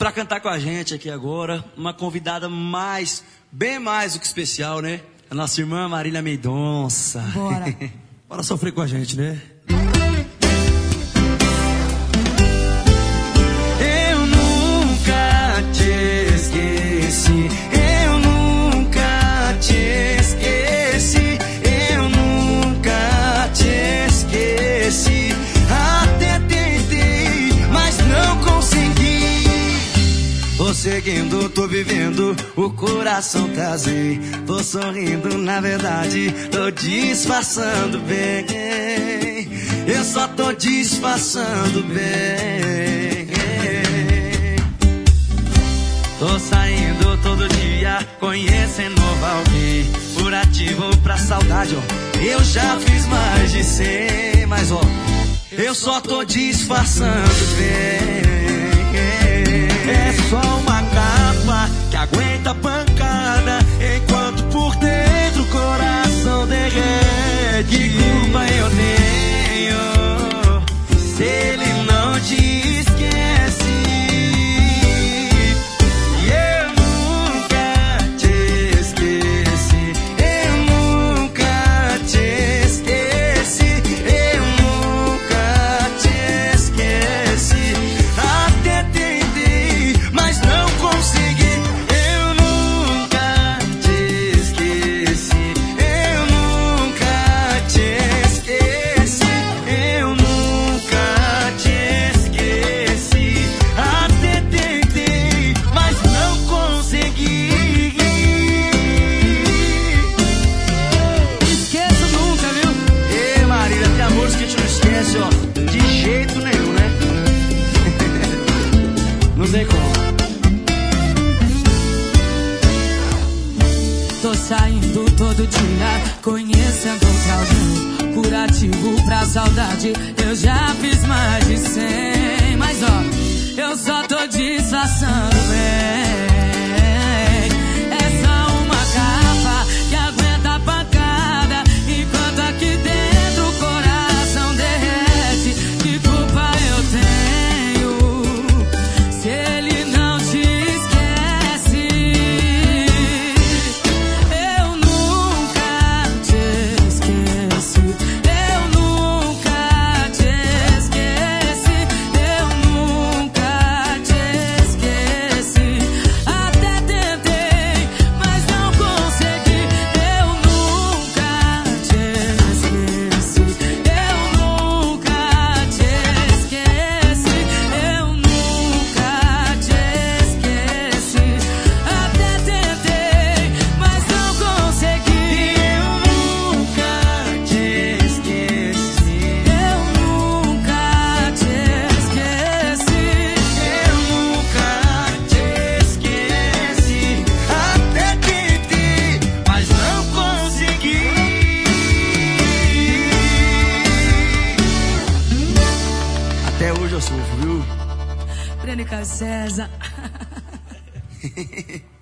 pra cantar com a gente aqui agora, uma convidada bem mais do que especial, né? A nossa irmã Marília Mendonça. Bora. Bora sofrer com a gente, né? Eu nunca te esqueci, eu nunca te esqueci, eu nunca te esqueci. Até tentei, mas não consegui. Tô seguindo, tô vivendo, o coração casei. Tô sorrindo, na verdade, tô disfarçando bem. Eu só tô disfarçando bem. Tô saindo todo dia, conhecendo novo alguém. Por ativo ou pra saudade, ó, eu já fiz mais de 100. Mas ó, eu só tô disfarçando bem. É só uma capa que aguenta a pancada, enquanto por dentro o coração derrete. Que culpa eu tenho se ele não te esquece? Eu nunca te esqueci, eu nunca te esqueci, eu nunca te esqueci. Até tentei, mas não consegui. Eu nunca te esqueci, eu nunca te esqueci, eu nunca te esqueci. Até tentei, mas não consegui. Esqueço nunca, viu? Ei, Marília, tem amores que a gente não esquece, ó, de jeito nenhum, né? Não sei como. Tô saindo todo dia, conhecendo outro alguém. Curativo pra saudade, eu já fiz mais de 100. Mas ó, eu só tô disfarçando bem. É só uma capa que aguenta a pancada, enquanto aqui dentro o coração derrete. Que culpa eu tenho se ele não te esquece? Eu nunca te esqueci, eu nunca te esqueci, eu nunca te esqueci. Até tentei, mas não consegui. Eu nunca te esqueci, eu nunca te esqueci, eu nunca te esqueci. Até tentei, mas não consegui. Eu nunca te esqueci, eu nunca te esqueci, eu nunca te esqueci. Até tentei, mas não consegui. Até hoje eu sofro, viu? Breno e Caio César.